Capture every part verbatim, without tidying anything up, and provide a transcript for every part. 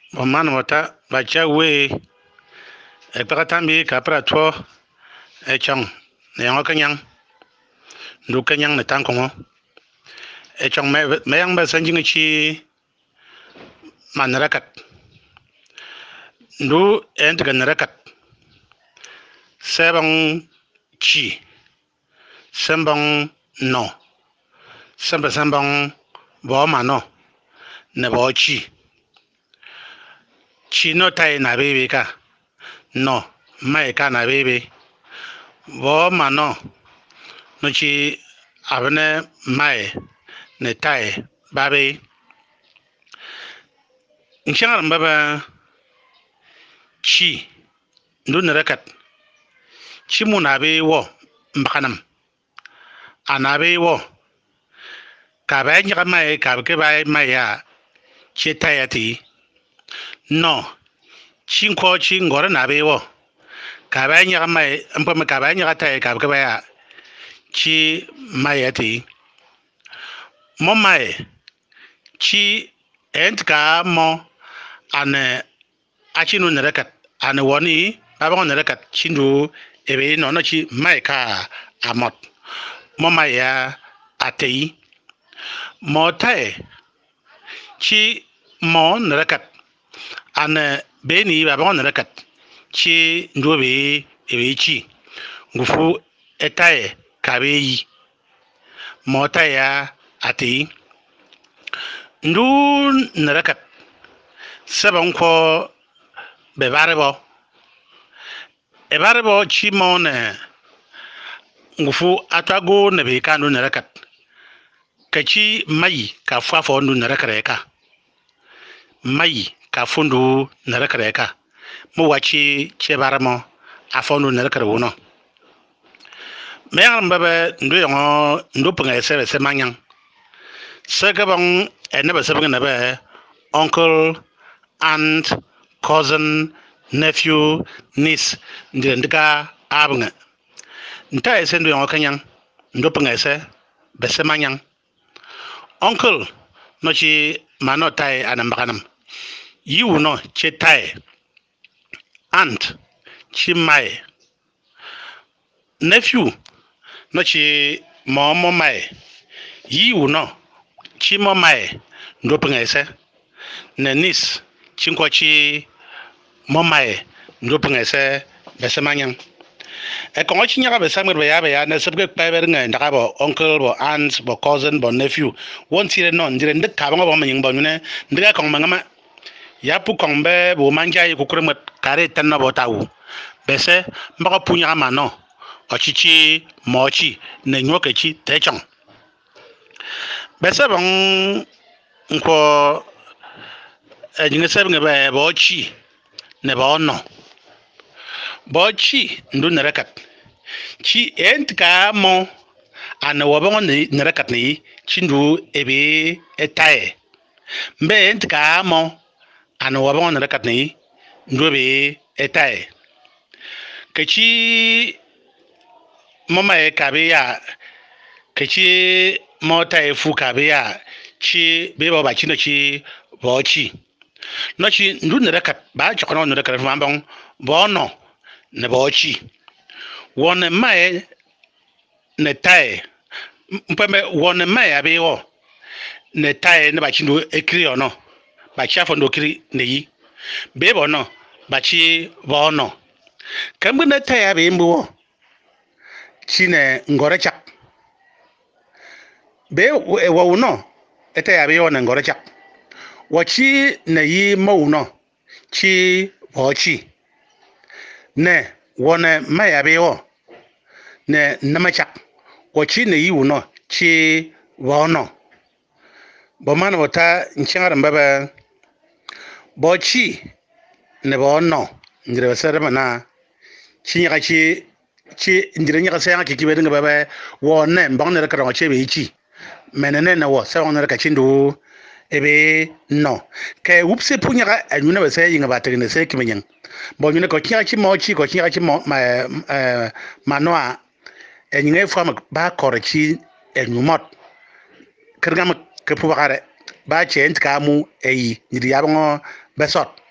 Boman wata bacha we e pakatambi kapra tho e chong ne ngo kanyang ndu kanyang ne tankongo e chong me meyang ba sanjing chi manarakat ndu ent ganarakat sebang chi sembang no samba sambang bo mano ne bo chi chi no tai na bebe ka no mai ka na bebe bo mano no chi abne mai ne tai babe inchangar mbaba chi ndu narakat chi munabe wo mbakanam anabe wo ka ba nyaka mai ka ke ba mai ya chi tayati no chinko chi ngore nabe wo ka ba nyaka mai mpama ka ba nyaka tay ka ke ba ya chi mai ati mo mai chi ent ka mo ane achinu narakat ane woni baba narakat chindu ebe no no chi mai ka amot mo mai ya atei mo tay chi mo narakat ane beni baba narakat chi ndobe ebe chi ngufu etaye kabeyi mo tay ya atei ndu narakat saban ko be barebo e barebo chi mo ne ngufu atago ne be kanu narakat kachi mai ka fafo ndu narakare ka mai ka fundu narakare ka mo wachi che baramo afondu narakare wono me mbaba ndu yongo ndu punga sebe se manyang segabong eneba sebeng na be uncle aunt cousin nephew niece ndika abnga nta ese ndu yongo kanyang ndu punga se be se manyang uncle no chi mano tai anambakanam you no chi tai aunt chi mai nephew no chi momo mai you no chi mo mai ndo punga ese ne niece chinko chi mo mai ndo punga ese be se manyang e ko chi nyaka be samir be ya be ya ne sebge paber nga ndaka bo uncle bo aunt bo cousin bo nephew won tire non dire ndik ka ba bo manying bo ne ndika ko mangama ya pu kong be bo manja yi kukurmat kare tan bo tawu bese mbaka punya ma no ochichi mochi ne nyoke chi techong bese bon nko ejinga sebnga be bo chi ne bo no bo chi ndu narakat chi ent ka mo ana wabon ne narakat ni chindu ebe etae mbe ent ka mo ana wabon narakat ni ndu be etae kachi mama e kabe ya kachi mota e fu kabe ya chi be ba chi no chi bo chi no chi ndu narakat ba chokono narakat fa mbon bo no ne bo chi won mai ne tai mpeme won mai abe wo ne tai ne ba chi ndo ekri ono ba chi afo ndo kri ne yi be bo no ba chi bo no kambu ne tai abe mbo wo chi ne ngore chak be wo no ete abe wo ne ngore chak wo chi ne yi mo no chi bo chi ne wone mai abe wo ne namachak wo chi ne yi uno chi wo no bo man wota nchangar mbaba bo chi ne bo no ndire sere mana chi nyaka chi chi ndire nyaka sayanga ki kibe nga baba wo ne mbang ne rakara che be chi menene na wo sa wona ka chindu ebe no ke wupse punya ka anyuna ba sai yinga ba tege ne sai kimenyen bo nyune ko chi mo chi ko chi chi mo ma eh manoa enyinga fama ba korchi enyumot kirgam ke pu bakare ba chent ka mu eyi nyidi yabongo besot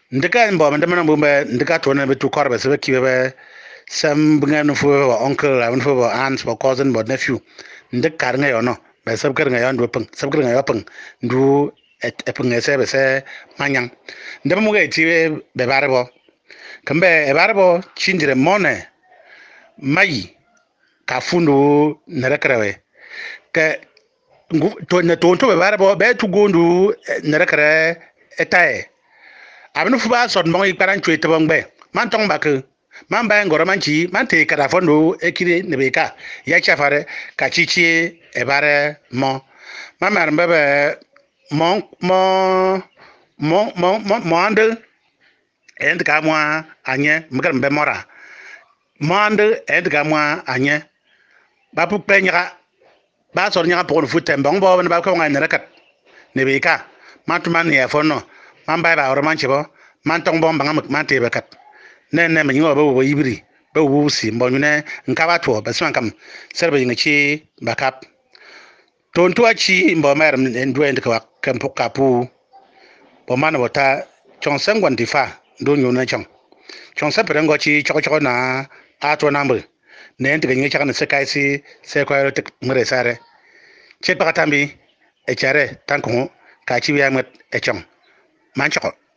ndika mbo manda mana bumba ndika to na betu korbe se ki be sam bunga no fo uncle la no fo aunt fo cousin but nephew ndika nga yo no be sab kar nga yo ndo pung sab kar nga yo pung ndu e pung se be se manyang ndem mo ga ti be bare bo kambe e bare bo chindire mone mai ka fundu na rekrawe ke to na to to be bare bo be tu gondu na rekra etae abnu fuba sot mo yi paran chwe to ngbe man tong ba ke man ba ngoro man chi man te kada fondo ekire ne be ka ya chafare ka chichi e bare mo man mar mbebe mo mo mo mo mo ande end ka mo anye mgar mbe mora mo ande end ka mo anye ba pu penyra ba sor nya pour futte mbong bo ba ko ngai ne rakat ne be ka man tu man ya fono man ba ba ro man chibo man tong bom banga man te bekat ne ne me ngo ba bo yibri ba wo si mbo ne nka ba to ba sman kam serbe ngi chi bakap ton to chi mbo mer ndo end ka kam pu kapu bo man wota chong sangwan difa ndo nyu na chong chong sa prengo chi choko choko na a to na mbul ne end ngi chaka ne se kai si se ko ro tik mure sare che pa tambi e chare tanko ka chi ya mat e chong man choko